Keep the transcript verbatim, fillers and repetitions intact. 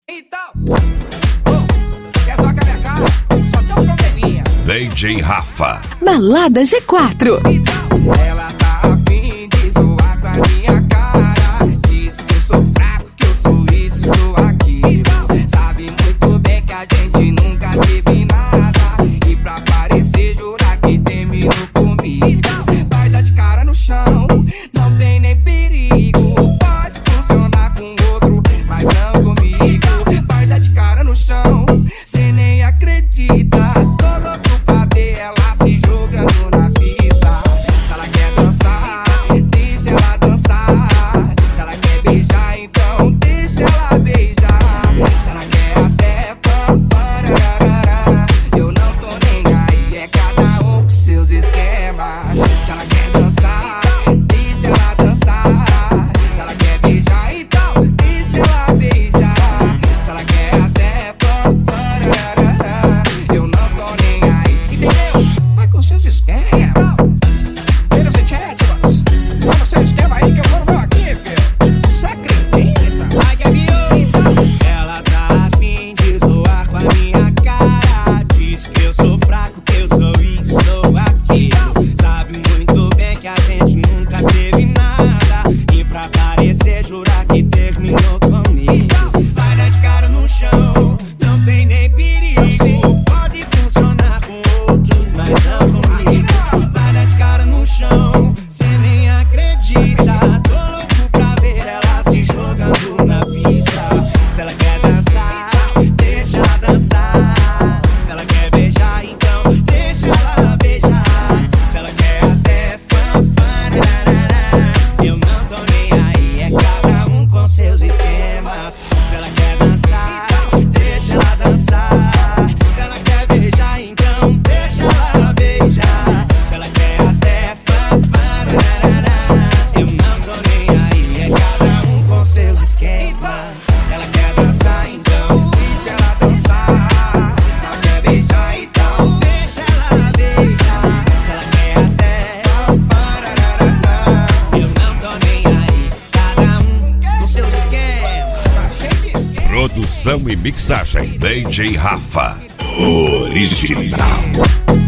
Então, oh, quer só que a minha cara? Só tem um probleminha. D J Rafa. Balada G quatro. Então, ela tá afim de zoar com a minha cara. Diz que eu sou fraco, que eu sou isso, sou aquilo. Sabe muito bem que a gente nunca teve nada. E pra parecer jurar que terminou comigo. Vai dar de cara no chão, não tem nem perigo. Pode funcionar com outro, mas não comigo. Vai dar de cara no chão, cê nem acredita. Tô louco pra ver ela se jogando na pista. Se ela quer dançar, deixa ela dançar. Se ela quer beijar, então deixa ela beijar. Se ela quer até fanfararará, eu não tô nem aí, é cada um com seus esquemas. Se ela quer dançar, deixa ela dançar. Se ela quer beijar, então deixa ela beijar. Se ela quer até fanfararará, eu não tô nem aí, entendeu? Vai com seus esquemas. Vira esse chat, mas vai no seu esquema aí que eu vou no meu aqui, filho. Você acredita? Ai, que então. Ela tá afim de zoar com a minha cara. Diz que eu sou fraco, que eu sou isso, sou aquilo. Sabe muito bem que a gente nunca teve nada. E pra parecer jurar que terminou comigo. Vai dar de cara no chão, não tem nem perigo. Pode funcionar com outro, mas não comigo. Vai dar de cara no chão, cê nem acredita. Tô louco pra ver ela se jogando na pista. Se ela quer dançar, deixa ela dançar. Se ela quer beijar, então deixa ela beijar. Se ela quer até fanfararará, eu não tô nem aí, é cada um com seus esquemas. Se ela quer dançar, deixa ela dançar. Se ela quer beijar, então deixa ela beijar. Se ela quer até fanfararará, eu não tô nem aí, é cada um com seus esquemas. Se ela quer dançar, então deixa ela dançar. Se ela quer beijar, então deixa ela beijar. Se ela quer até fanfararará, eu não tô nem aí, cada um com seus esquemas. Tá cheio de esquema. Produção e mixagem D J Rafa. Original.